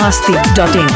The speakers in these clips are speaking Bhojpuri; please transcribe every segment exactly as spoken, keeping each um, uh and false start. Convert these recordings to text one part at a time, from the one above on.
masti dot in.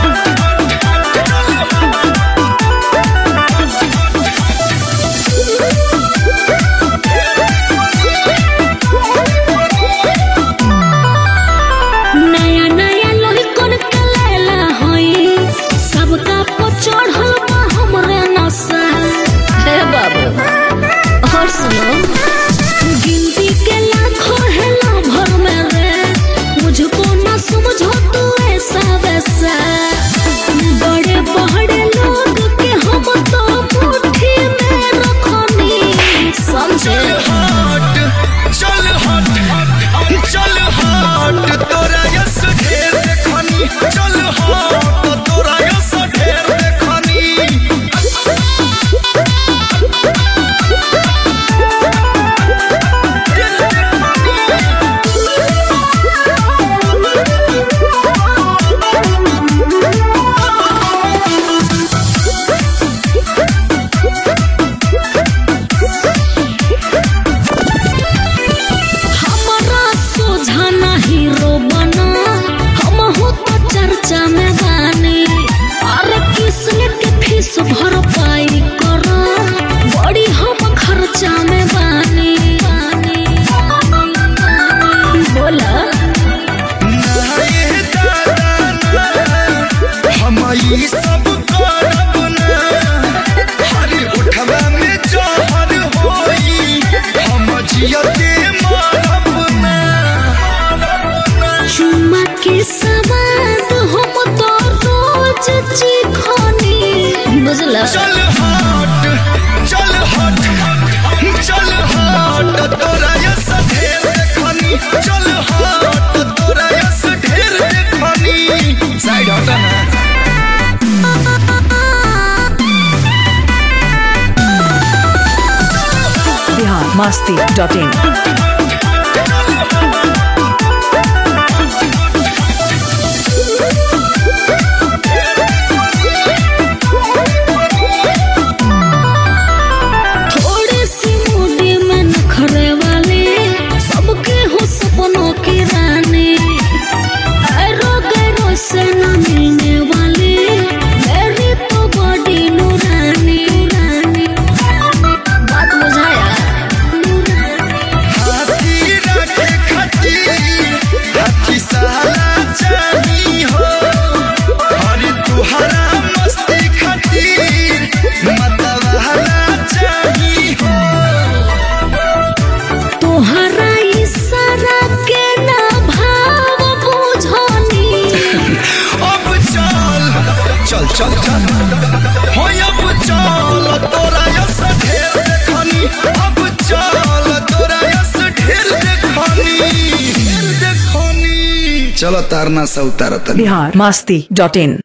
गिनती के लाखों है भर में रे, मुझको न समझो तू ऐसा वैसा। बड़े बड़े लोग के हम तो मुट्ठी में रखनी, समझे? हट चल हट चल हट तोरा यस ढेर देखनी, चल हट तोरा यस ढेर देखनी। चर्चा में गाने और किसने के फीस भर पाई करो, बड़ी हम खर्चा में बानी बोला नहीं दादा हम ई सब करब ना, हरी उठवा में जहर होई हम जियते मरब ना। चुम्मा के सवाद हम तो रोज चिखनी, बुझला? चल हट चल हट चल हट तोरा यस ढेर देखनी, चल हट तोरा यस ढेर देखनी। साइड हट ना। Bihar masti dot in. से न मिलने वाली मेरी तो बड़ी नूरानी, बात बुझाया? हाथी रखे खती हाथी साला चाही हो, अरे तुहरा मस्ती खातिर मतवाला चाही हो। तुहरा इशारा के ना भाव बुझनी, अब चल चल चल चल हो, अब चल तोरा यस ढेर देखनी, अब चल तोरा यस ढेर देखनी ढेर देखनी। चलो तारना सा उतारता। Bihar masti dot in.